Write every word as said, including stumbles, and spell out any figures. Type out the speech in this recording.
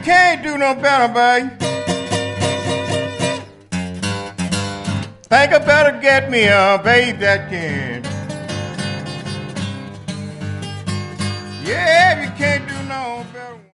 can't do no better, babe. Think I better get me a babe that can. Yeah, if you can't